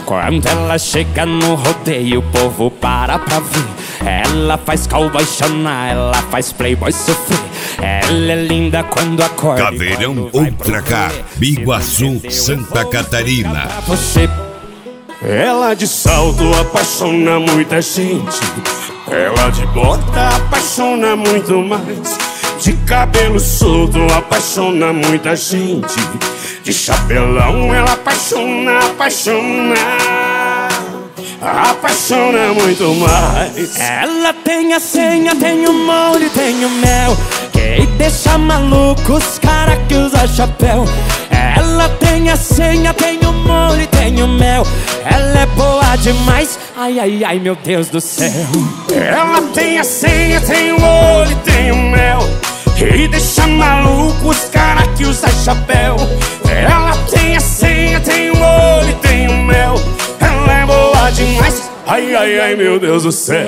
Quando ela chega no rodeio, o povo para pra ver. Ela faz cowboy chorar, ela faz playboy sofrer. Ela é linda quando acorda. Caveirão Ultracar, Biguaçu, Santa Catarina. Você. Ela de salto apaixona muita gente. Ela de bota apaixona muito mais. De cabelo solto apaixona muita gente. De chapelão ela apaixona muito mais. Ela tem a senha, tem o molho, tem o mel, que deixa maluco os cara que usa chapéu. Ela tem a senha, tem o molho e tem o mel. Ela é boa demais, ai, ai, ai, meu Deus do céu. Ela tem a senha, tem o molho e tem o mel, que deixa maluco os cara que usa chapéu. Ela tem a senha, tem o molho e tem o mel. Ela é boa demais, ai, ai, ai, meu Deus do céu.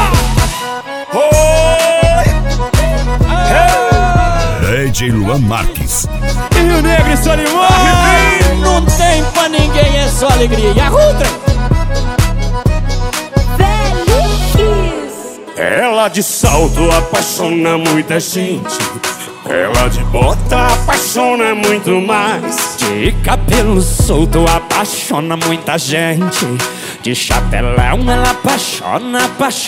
DJ Luan Marques. E o Negro e Solimão. Não tem pra ninguém, é só alegria. E a Rutra? Ela de salto apaixona muita gente. Ela de bota apaixona muito mais. De cabelo solto apaixona muita gente. De chapelão ela apaixona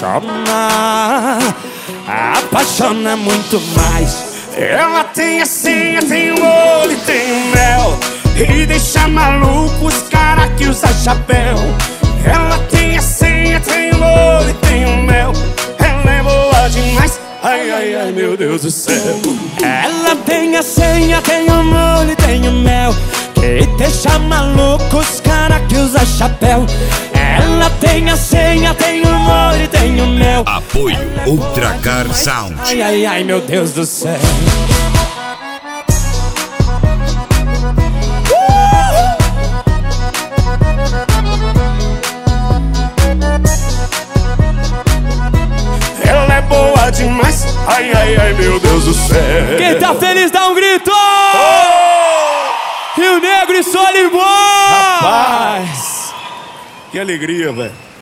muito mais. Ela tem a senha, tem o olho e tem o mel, e deixa maluco os cara que usa chapéu. Ela tem a senha, tem o olho e tem o mel. Ela é boa demais, ai, ai, ai, meu Deus do céu. Ela tem a senha, tem o molho e tem o mel, que deixa maluco os cara que usa chapéu. Ela tem a senha, tem o molho e tem o mel. Apoio Ultracar Sound. Ai, ai, ai, meu Deus do céu. Ela é boa demais, ai, ai, ai, meu Deus do céu. Quem tá feliz dá um grito! Oh! Rio Negro e Solimão! Rapaz, que alegria, velho.